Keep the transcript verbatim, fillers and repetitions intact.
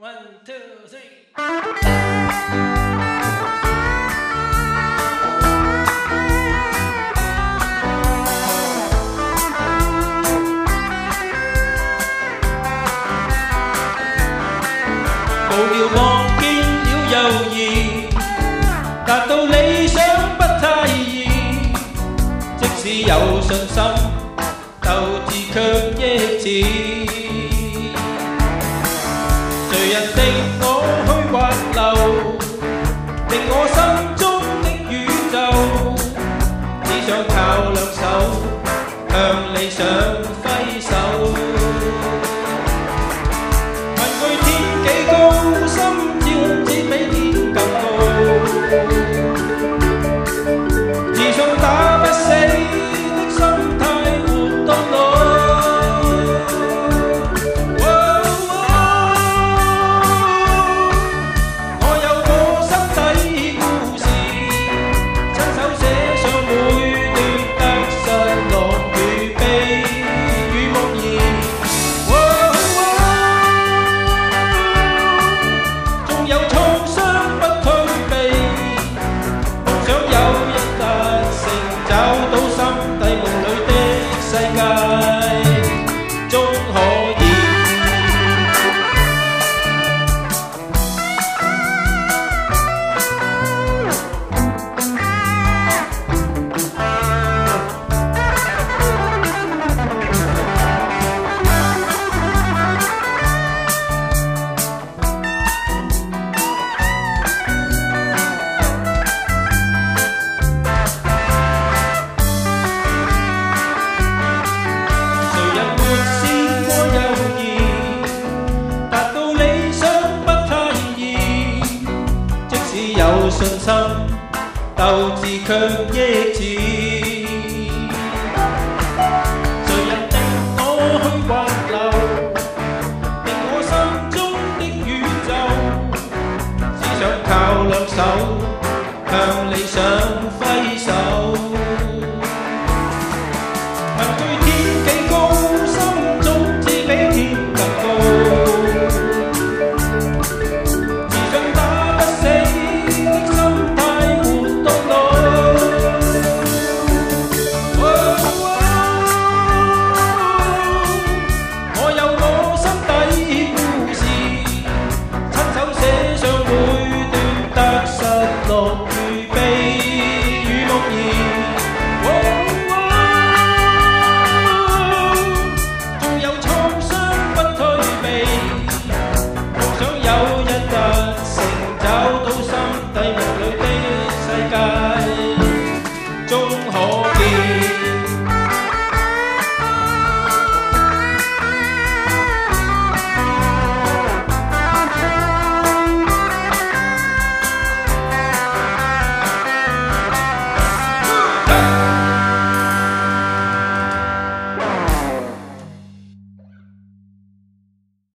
One, two, three. 無聊望見了猶豫，達到理想不太易。即使有信心，鬥志卻益智。誰人令我去滑流，令我心中的宇宙，只想靠兩手向理想揮手。問句天幾高，心照只比天更高，自信打不死的心態活到老。有信心，鬥志卻益智。誰人令我去滑流，令我心中的宇宙，只想靠兩手向理想